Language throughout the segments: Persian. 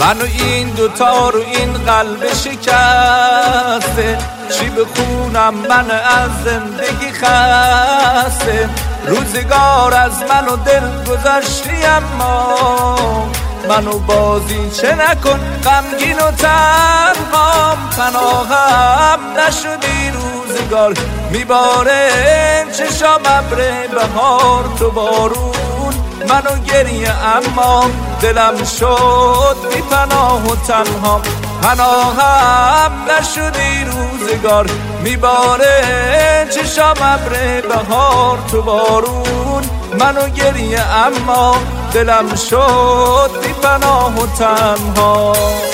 من و این دوتا رو این قلب شکسته، چی بخونم من از زندگی خسته. روزگار از من و دل گذشتی اما منو بازی چه نکن غمگین و تنهام. پناهم نشدی روزگار میباره چشام ابر بهار تو بارون منو گریه اما دلم شد بی پناه و تنها. پناهم نشدی روزگار میباره چشام ابر بهار تو بارون منو گریه اما دلم شد بی پناه و تنها.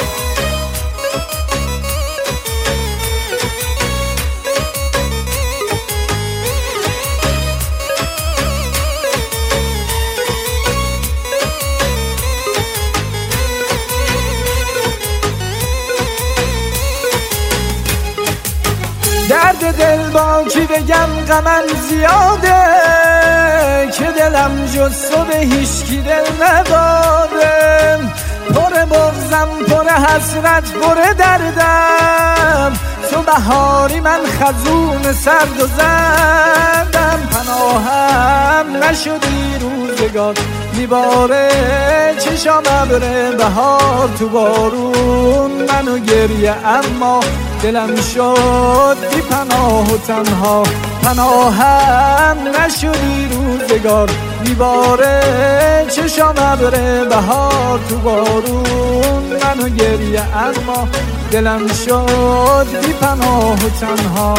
درد دل با کی بگم غمم زیاده که دلم جز تو به هیچ کی دل نداده. پر بغضم پر حسرت پر دردم تو بهاری من خزون سرد و زردم. پناهم نشدی روزگار میباره چشام ابر بهار تو بارون منو گریه اما دلم شد بی پناه و تنها. پناهم نشدی روزگار میباره چشام ابر بهار تو بارون منو گریه اما دلم شد بی پناه و تنها.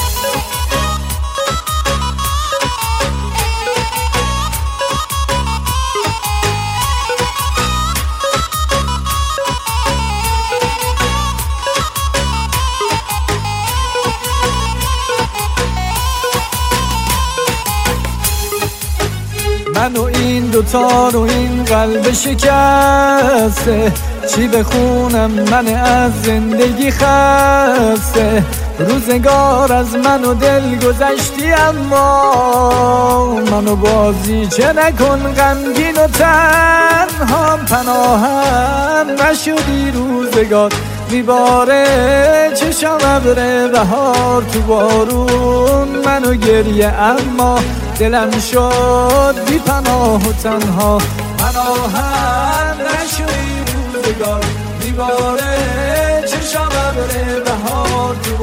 من و این دوتا رو این قلب شکسته، چی بخونم من از زندگی خسته. روزگار از من و دل گذشتی اما منو بازی چه نکن غمگین و تنها. پناهم نشدی روزگار میباره چشام ابر بهار تو بارون منو گریه اما دلم شد بی پناه و تنها. پناهم نشدی روزگار میباره چشام ابر بهار تو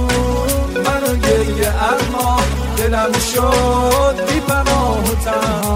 بارون منو گریه اما دلم شد بی پناه و تنها.